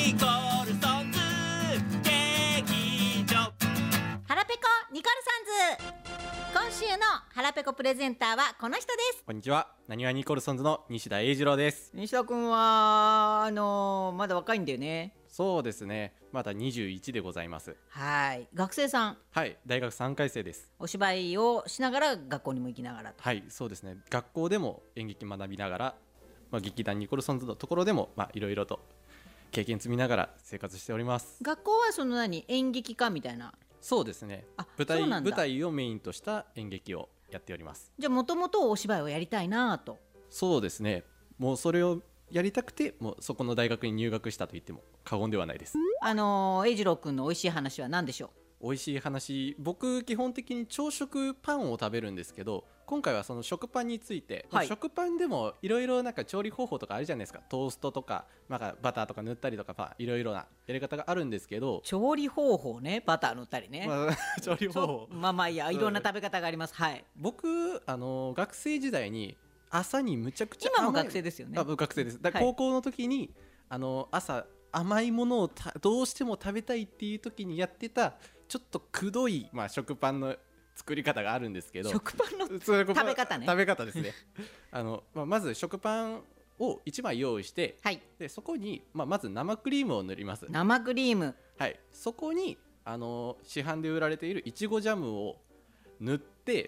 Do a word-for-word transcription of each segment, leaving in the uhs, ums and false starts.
ニコルソンズ劇場。 腹ペコニコルソンズ。今週の腹ペコプレゼンターはこの人です。 こんにちは、なにわニコルソンズの西田英二郎です。 西田くんはあのー、まだ若いんだよね。 そうですね、まだにじゅういちでございます。 はい、学生さん。 はい、大学さんかい生です。 お芝居をしながら学校にも行きながらと。 はい、そうですね、学校でも演劇学びながら、まあ、劇団ニコルソンズのところでもまあいろいろと経験積みながら生活しております。 学校はその何、演劇科みたいな。 そうですね、 あ、 舞台、 そうなんだ。 舞台をメインとした演劇をやっております。 じゃあもともとお芝居をやりたいなと。 そうですね、もうそれをやりたくて、もうそこの大学に入学したと言っても過言ではないです。 あのー、英二郎くんの美味しい話は何でしょう。 美味しい話、僕基本的に朝食パンを食べるんですけど、今回はその食パンについて、 はい、 食パンでもいろいろなんか調理方法とかあるじゃないですか。トーストとか、なんかバターとか塗ったりとか、いろいろなやり方があるんですけど、 調理方法ね、バター塗ったりね、 まあ、調理方法まあまあいいや、いろんな食べ方があります。はい。 僕あの学生時代に朝にむちゃくちゃ甘い、 今も学生ですよね。 あ、学生です。だから高校の時に、はい、あの朝甘いものをたどうしても食べたいっていう時にやってたちょっとくどい、まあ、食パンの作り方があるんですけど、 食パンの食べ方ね。 食べ方ですねあの、まあ、まず食パンをいちまい用意して、はい、でそこに、まあ、まず生クリームを塗ります。 生クリーム、 はい、そこにあの市販で売られているいちごジャムを塗って、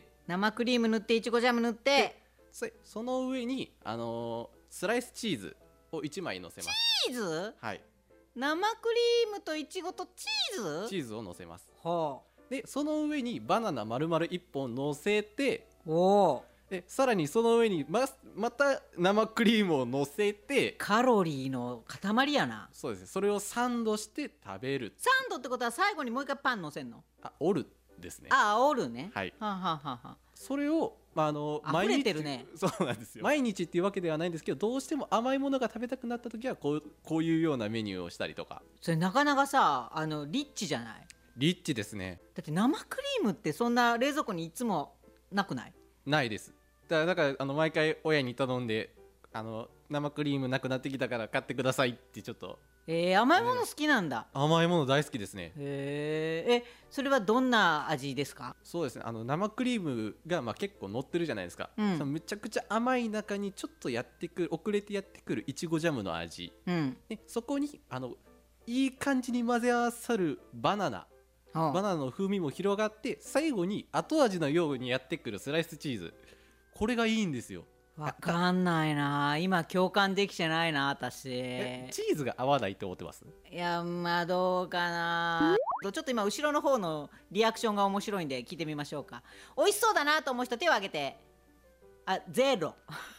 生クリーム塗っていちごジャム塗って、 その上にあのスライスチーズをいちまい乗せます。 チーズ？ はい、 生クリームといちごとチーズ？ チーズを乗せます。 はあ、 でその上にバナナ丸々いっぽん乗せて、 おでさらにその上に ま, また生クリームを乗せて、 カロリーの塊やな。 そうですね、それをサンドして食べる。 サンドってことは最後にもう一回パン乗せんの？ あ、折るですね。 あ、折るね。 はい。 はあ、はあはあ、 それを、まあ、あの溢れてるね。 そうなんですよ。毎日っていうわけではないんですけど、どうしても甘いものが食べたくなった時はこう、こういうようなメニューをしたりとか。 それなかなかさ、あのリッチじゃない？ リッチですね。 だって生クリームってそんな冷蔵庫にいつもなくない？ ないです。だから、だからあの毎回親に頼んで、あの生クリームなくなってきたから買ってくださいってちょっと。 えー、甘いもの好きなんだ。 甘いもの大好きですね。 へー、え、それはどんな味ですか？ そうですね、あの生クリームがまあ結構乗ってるじゃないですか、 うん、 そのむちゃくちゃ甘い中にちょっとやってくる、遅れてやってくるいちごジャムの味、うん、でそこにあのいい感じに混ぜ合わさるバナナ、バナナの風味も広がって、最後に後味のようにやってくるスライスチーズ、これがいいんですよ。 わかんないな、今共感できてないな私。 チーズが合わないと思ってます？ いや、まあどうかな。ちょっと今後ろの方のリアクションが面白いんで聞いてみましょうか。美味しそうだなと思う人手を挙げて。あ、ゼロ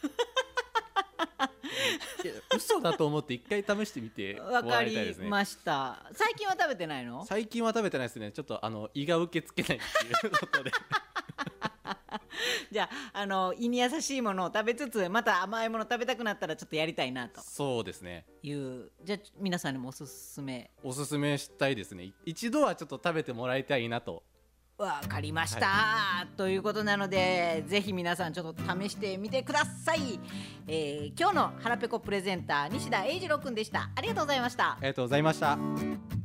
いや、嘘だと思って一回試してみてもらいたいですね。 わかりました。最近は食べてないの？ 最近は食べてないですね。ちょっとあの胃が受け付けないっていうことでじゃあ、あの胃に優しいものを食べつつ、また甘いもの食べたくなったらちょっとやりたいなと。 そうですね。 いう、じゃあ皆さんにもおすすめおすすめしたいですね。一度はちょっと食べてもらいたいなと。 わかりました、はい、ということなので、ぜひ皆さんちょっと試してみてください。えー、今日の腹ペコプレゼンター西田英二郎くんでした。ありがとうございました。 ありがとうございました。